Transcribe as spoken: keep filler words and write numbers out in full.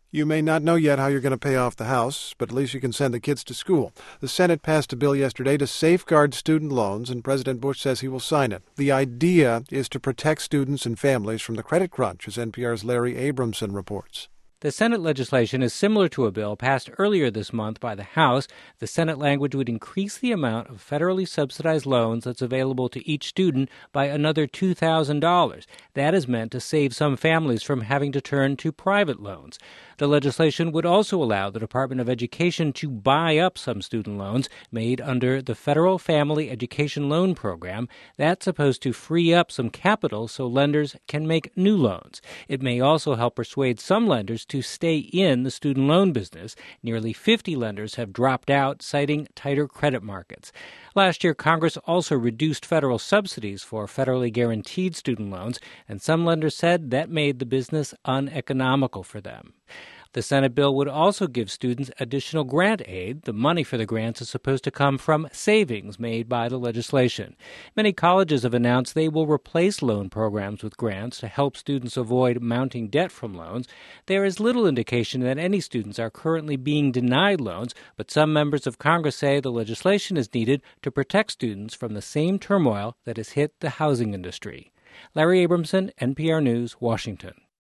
You may not know yet how you're going to pay off the house, but at least you can send the kids to school. The Senate passed a bill yesterday to safeguard student loans, and President Bush says he will sign it. The idea is to protect students and families from the credit crunch, as N P R's Larry Abramson reports. The Senate legislation is similar to a bill passed earlier this month by the House. The Senate language would increase the amount of federally subsidized loans that's available to each student by another two thousand dollars. That is meant to save some families from having to turn to private loans. The legislation would also allow the Department of Education to buy up some student loans made under the Federal Family Education Loan Program. That's supposed to free up some capital so lenders can make new loans. It may also help persuade some lenders to stay in the student loan business. Nearly fifty lenders have dropped out, citing tighter credit markets. Last year, Congress also reduced federal subsidies for federally guaranteed student loans, and some lenders said that made the business uneconomical for them. The Senate bill would also give students additional grant aid. The money for the grants is supposed to come from savings made by the legislation. Many colleges have announced they will replace loan programs with grants to help students avoid mounting debt from loans. There is little indication that any students are currently being denied loans, but some members of Congress say the legislation is needed to protect students from the same turmoil that has hit the housing industry. Larry Abramson, N P R News, Washington.